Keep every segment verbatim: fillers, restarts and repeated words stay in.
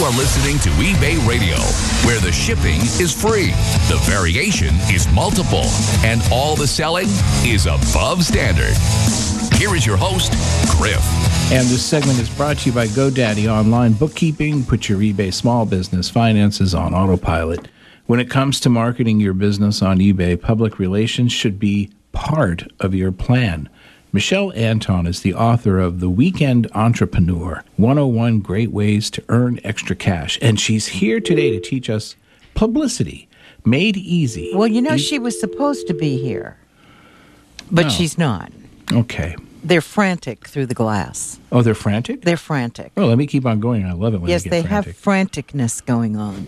are listening to eBay Radio, where the shipping is free, the variation is multiple, and all the selling is above standard. Here is your host, Griff. And this segment is brought to you by GoDaddy Online Bookkeeping. Put your eBay small business finances on autopilot. When it comes to marketing your business on eBay, public relations should be part of your plan. Michelle Anton is the author of The Weekend Entrepreneur, one oh one Great Ways to Earn Extra Cash. And she's here today to teach us publicity, made easy. Well, you know, e- she was supposed to be here, but no. she's not. Okay. They're frantic through the glass. Oh, they're frantic? They're frantic. Oh, let me keep on going. I love it when yes, they get they frantic. have franticness going on.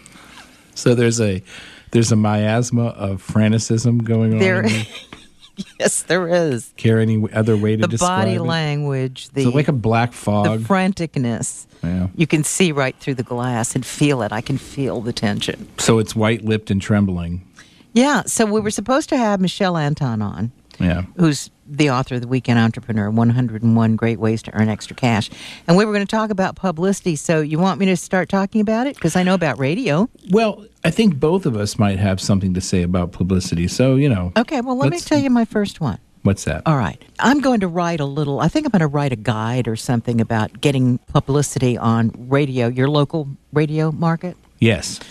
So there's a there's a miasma of franticism going on. There, in yes, there is. Care any other way to the describe body it? language, the So like a black fog. the franticness. Yeah. You can see right through the glass and feel it. I can feel the tension. So it's white-lipped and trembling. Yeah. So we were supposed to have Michelle Anton on. Yeah. Who's the author of The Weekend Entrepreneur, one oh one Great Ways to Earn Extra Cash. And we were going to talk about publicity, so you want me to start talking about it? Because I know about radio. Well, I think both of us might have something to say about publicity, so, you know. Okay, well, let me tell you my first one. What's that? All right. I'm going to write a little, I think I'm going to write a guide or something about getting publicity on radio, your local radio market. Yes.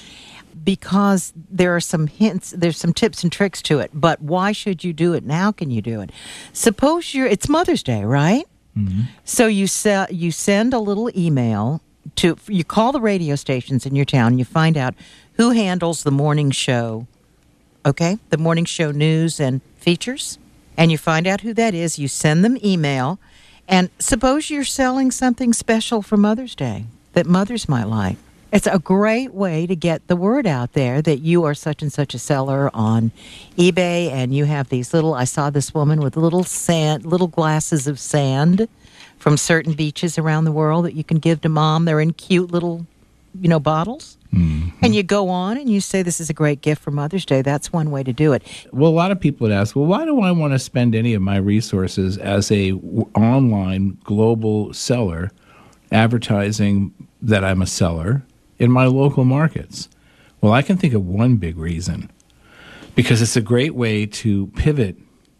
Because there are some hints, there's some tips and tricks to it. But why should you do it and how can you do it? Suppose you're, it's Mother's Day, right? Mm-hmm. So you, se- you send a little email to, you call the radio stations in your town and you find out who handles the morning show, okay? The morning show news and features. And you find out who that is. You send them email. And suppose you're selling something special for Mother's Day that mothers might like. It's a great way to get the word out there that you are such and such a seller on eBay, and you have these little, I saw this woman with little sand, little glasses of sand from certain beaches around the world that you can give to mom. They're in cute little, you know, bottles. Mm-hmm. And you go on and you say this is a great gift for Mother's Day. That's one way to do it. Well, a lot of people would ask, well, why do I want to spend any of my resources as a w- online global seller advertising that I'm a seller in my local markets? Well, I can think of one big reason. Because it's a great way to pivot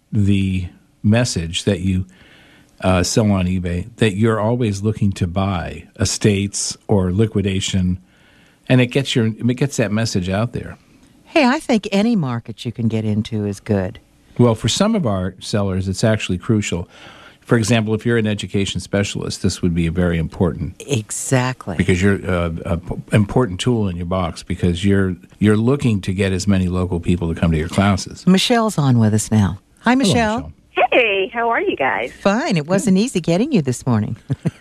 the message that you uh, sell on eBay, that you're always looking to buy estates or liquidation, and it gets your it gets that message out there. Hey, I think any market you can get into is good. Well, for some of our sellers, it's actually crucial. For example, if you're an education specialist, this would be a very important. Exactly. Because you're uh, an important tool in your box because you're you're looking to get as many local people to come to your classes. Michelle's on with us now. Hi, Michelle. Hello, Michelle. Hey, how are you guys? Fine. It wasn't easy getting you this morning.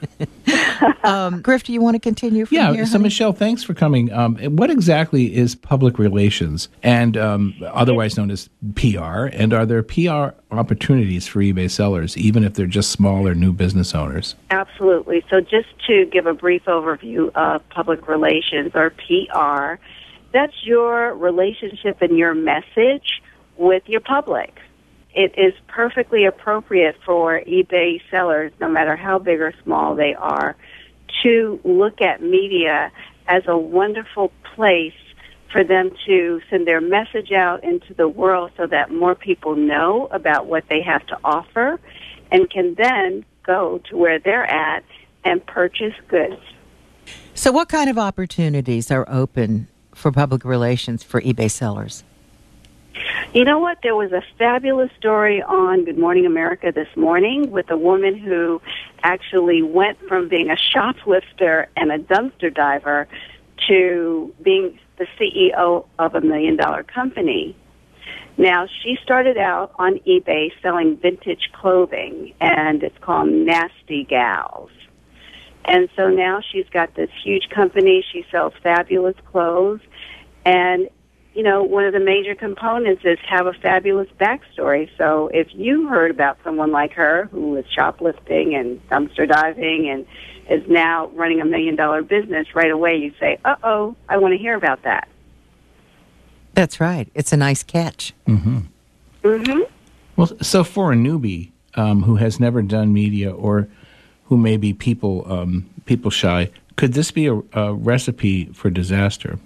um, Griff, do you want to continue from yeah, here? so honey? Michelle, thanks for coming. Um, what exactly is public relations, and um, otherwise known as P R? And are there P R opportunities for eBay sellers, even if they're just small or new business owners? Absolutely. So just to give a brief overview of public relations, or P R, that's your relationship and your message with your public. It is perfectly appropriate for eBay sellers, no matter how big or small they are, to look at media as a wonderful place for them to send their message out into the world so that more people know about what they have to offer and can then go to where they're at and purchase goods. So what kind of opportunities are open for public relations for eBay sellers? You know what? There was a fabulous story on Good Morning America this morning with a woman who actually went from being a shoplifter and a dumpster diver to being the C E O of a million-dollar company. Now, she started out on eBay selling vintage clothing, and it's called Nasty Gals. And so now she's got this huge company. She sells fabulous clothes, and you know, one of the major components is have a fabulous backstory. So if you heard about someone like her who was shoplifting and dumpster diving and is now running a million-dollar business, right away you say, uh-oh, I want to hear about that. That's right. It's a nice catch. Mm-hmm. Mm-hmm. Well, so for a newbie um, who has never done media or who maybe people um, people shy. Could this be a, a recipe for disaster?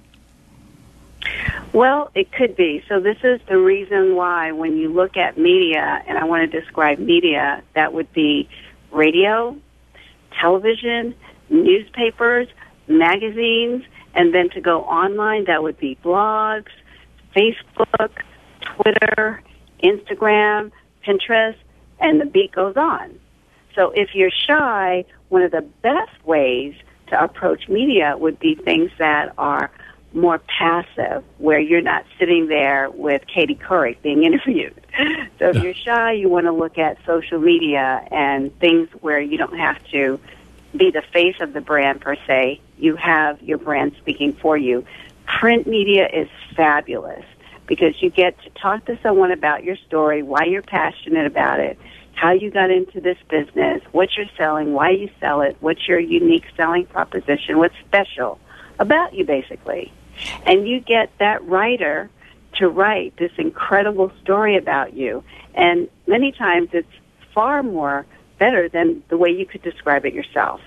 Well, it could be. So this is the reason why when you look at media, and I want to describe media, that would be radio, television, newspapers, magazines, and then to go online, that would be blogs, Facebook, Twitter, Instagram, Pinterest, and the beat goes on. So if you're shy, one of the best ways to approach media would be things that are more passive, where you're not sitting there with Katie Couric being interviewed. So if you're shy, you want to look at social media and things where you don't have to be the face of the brand per se. You have your brand speaking for you. Print media is fabulous because you get to talk to someone about your story, why you're passionate about it, how you got into this business, what you're selling, why you sell it, what's your unique selling proposition, what's special about you, basically. And you get that writer to write this incredible story about you. And many times it's far more better than the way you could describe it yourself.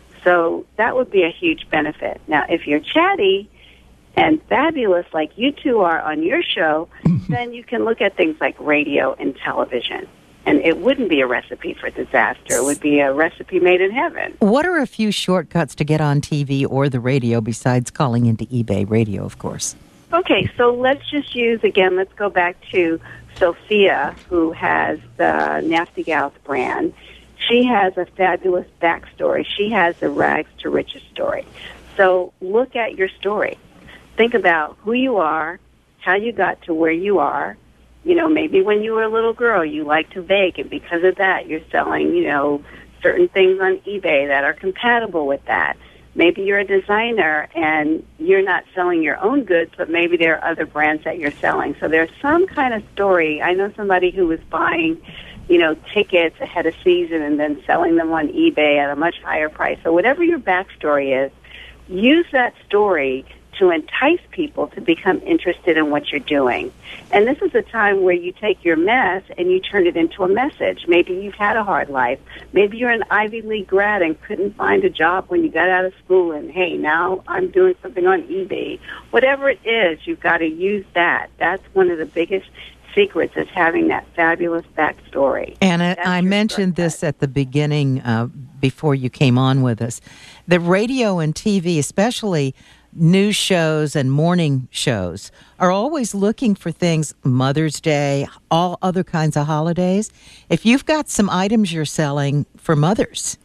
So that would be a huge benefit. Now, if you're chatty and fabulous like you two are on your show, then you can look at things like radio and television. And it wouldn't be a recipe for disaster. It would be a recipe made in heaven. What are a few shortcuts to get on T V or the radio besides calling into eBay Radio, of course? Okay, so let's just use, again, let's go back to Sophia, who has the Nasty Gals brand. She has a fabulous backstory. She has a rags to riches story. So look at your story. Think about who you are, how you got to where you are. You know, maybe when you were a little girl, you liked to bake, and because of that, you're selling, you know, certain things on eBay that are compatible with that. Maybe you're a designer, and you're not selling your own goods, but maybe there are other brands that you're selling. So there's some kind of story. I know somebody who was buying, you know, tickets ahead of season and then selling them on eBay at a much higher price. So whatever your backstory is, use that story to entice people to become interested in what you're doing. And this is a time where you take your mess and you turn it into a message. Maybe you've had a hard life. Maybe you're an Ivy League grad and couldn't find a job when you got out of school, and hey, now I'm doing something on eBay. Whatever it is, you've got to use that. That's one of the biggest secrets, is having that fabulous backstory. And I, I mentioned this at the beginning uh, before you came on with us. The radio and T V, especially news shows and morning shows, are always looking for things, Mother's Day, all other kinds of holidays. If you've got some items you're selling for mothers,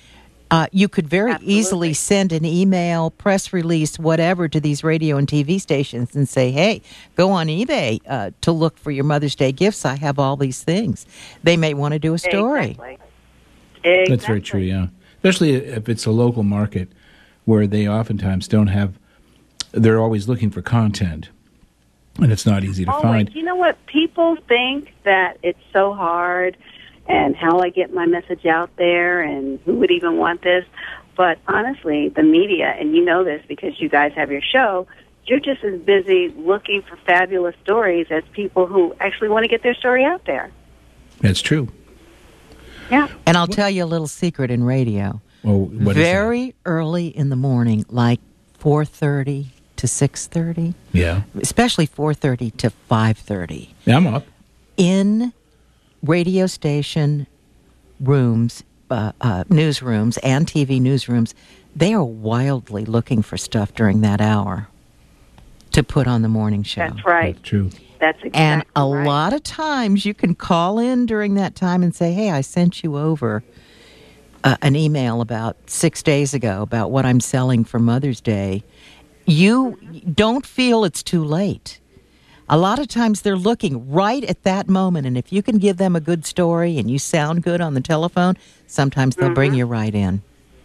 uh, you could very Absolutely. easily send an email, press release, whatever, to these radio and T V stations and say, hey, go on eBay uh, to look for your Mother's Day gifts. I have all these things. They may want to do a story. Exactly. Exactly. That's very true, yeah. Especially if it's a local market where they oftentimes don't have, they're always looking for content, and it's not easy to Always. find. You know what? People think that it's so hard, and how I get my message out there, and who would even want this. But honestly, the media, and you know this because you guys have your show, you're just as busy looking for fabulous stories as people who actually want to get their story out there. That's true. Yeah. And I'll tell you a little secret in radio. Well, what Very is early in the morning, like four thirty to six thirty, that? Yeah. especially four thirty to five thirty, Yeah, I'm up. in radio station rooms, uh, uh, newsrooms, and T V newsrooms, they are wildly looking for stuff during that hour to put on the morning show. That's right. That's true. That's exactly And a right. lot of times you can call in during that time and say, hey, I sent you over uh, an email about six days ago about what I'm selling for Mother's Day. You don't feel it's too late. A lot of times they're looking right at that moment, and if you can give them a good story and you sound good on the telephone, sometimes they'll Mm-hmm. bring you right in.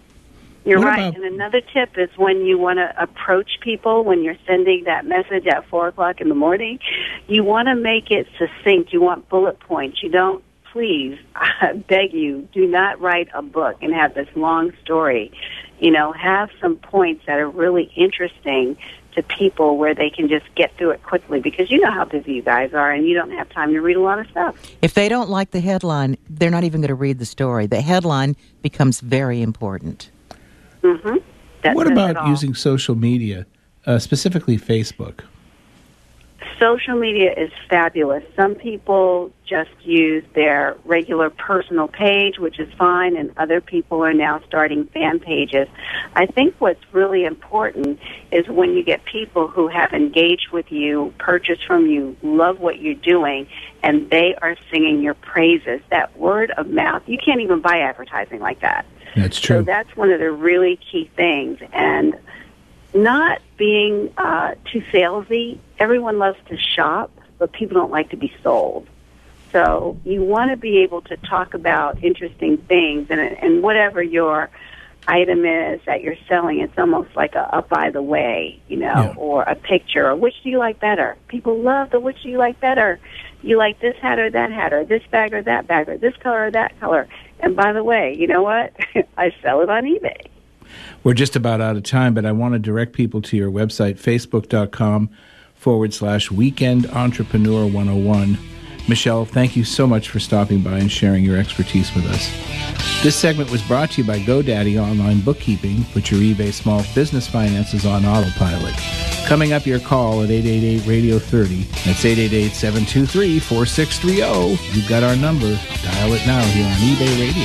You're What right. about- And another tip is when you want to approach people, when you're sending that message at four o'clock in the morning, you want to make it succinct. You want bullet points. You don't, please, I beg you, do not write a book and have this long story. You know, have some points that are really interesting to people where they can just get through it quickly, because you know how busy you guys are and you don't have time to read a lot of stuff. If they don't like the headline, they're not even going to read the story. The headline becomes very important. Mm-hmm. That What says it about all. using social media, uh, specifically Facebook? Social media is fabulous. Some people just use their regular personal page, which is fine, and other people are now starting fan pages. I think what's really important is when you get people who have engaged with you, purchased from you, love what you're doing, and they are singing your praises. That word of mouth, you can't even buy advertising like that. That's true. So that's one of the really key things. And not being uh, too salesy. Everyone loves to shop, but people don't like to be sold. So you want to be able to talk about interesting things, and, and whatever your item is that you're selling, it's almost like a up by the way, you know, Yeah. or a picture, or which do you like better? People love the which do you like better. You like this hat or that hat, or this bag or that bag, or this color or that color. And by the way, you know what? I sell it on eBay. We're just about out of time, but I want to direct people to your website, facebook.com forward slash Weekend Entrepreneur one oh one. Michelle, thank you so much for stopping by and sharing your expertise with us. This segment was brought to you by GoDaddy Online Bookkeeping. Put your eBay small business finances on autopilot. Coming up, your call at eight eight eight, radio thirty. That's eight eight eight, seven two three, four six three zero. You've got our number. Dial it now here on eBay Radio.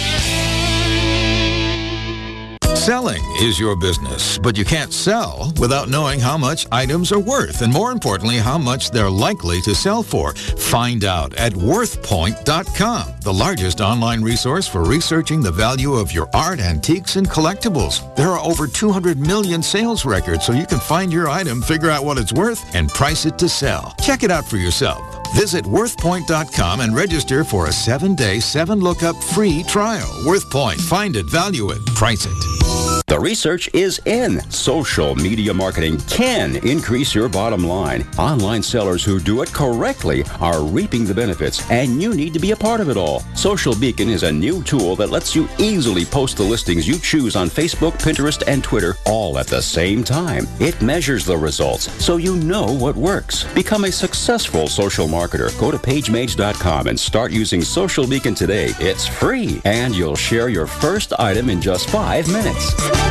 Selling is your business, but you can't sell without knowing how much items are worth, and more importantly, how much they're likely to sell for. Find out at worth point dot com, the largest online resource for researching the value of your art, antiques, and collectibles. There are over two hundred million sales records, so you can find your item, figure out what it's worth, and price it to sell. Check it out for yourself. Visit worth point dot com and register for a seven-day, seven-lookup free trial. WorthPoint. Find it, value it, price it. The research is in. Social media marketing can increase your bottom line. Online sellers who do it correctly are reaping the benefits, and you need to be a part of it all. Social Beacon is a new tool that lets you easily post the listings you choose on Facebook, Pinterest, and Twitter all at the same time. It measures the results, so you know what works. Become a successful social marketer. Go to pagemage dot com and start using Social Beacon today. It's free, and you'll share your first item in just five minutes.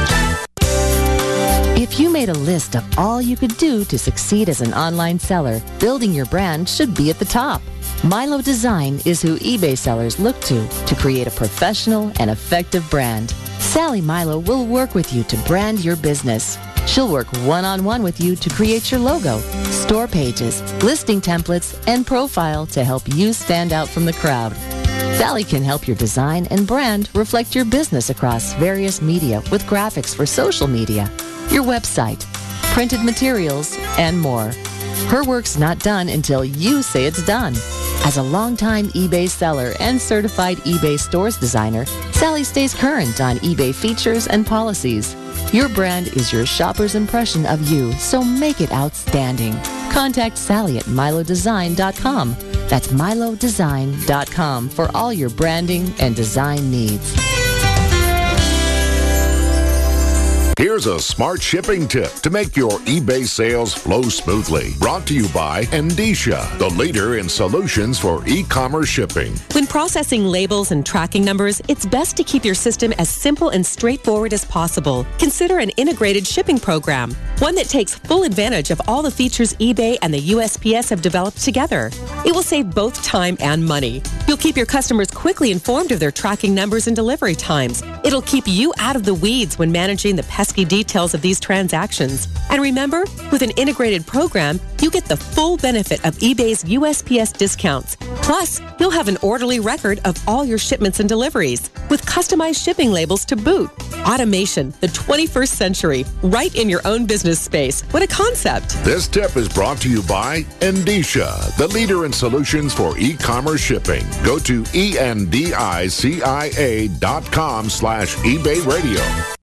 If you made a list of all you could do to succeed as an online seller, building your brand should be at the top. Milo Design is who eBay sellers look to to create a professional and effective brand. Sally Milo will work with you to brand your business. She'll work one-on-one with you to create your logo, store pages, listing templates, and profile to help you stand out from the crowd. Sally can help your design and brand reflect your business across various media with graphics for social media, your website, printed materials, and more. Her work's not done until you say it's done. As a longtime eBay seller and certified eBay stores designer, Sally stays current on eBay features and policies. Your brand is your shopper's impression of you, so make it outstanding. Contact Sally at milo design dot com. That's milo design dot com for all your branding and design needs. Here's a smart shipping tip to make your eBay sales flow smoothly. Brought to you by Endicia, the leader in solutions for e-commerce shipping. When processing labels and tracking numbers, it's best to keep your system as simple and straightforward as possible. Consider an integrated shipping program, one that takes full advantage of all the features eBay and the U S P S have developed together. It will save both time and money. You'll keep your customers quickly informed of their tracking numbers and delivery times. It'll keep you out of the weeds when managing the pesky details of these transactions. And remember, with an integrated program, you get the full benefit of eBay's U S P S discounts. Plus, you'll have an orderly record of all your shipments and deliveries, with customized shipping labels to boot. Automation, the twenty-first century, right in your own business space. What a concept. This tip is brought to you by Endicia, the leader in solutions for e-commerce shipping. Go to E N D I C I A dot com slash eBay radio.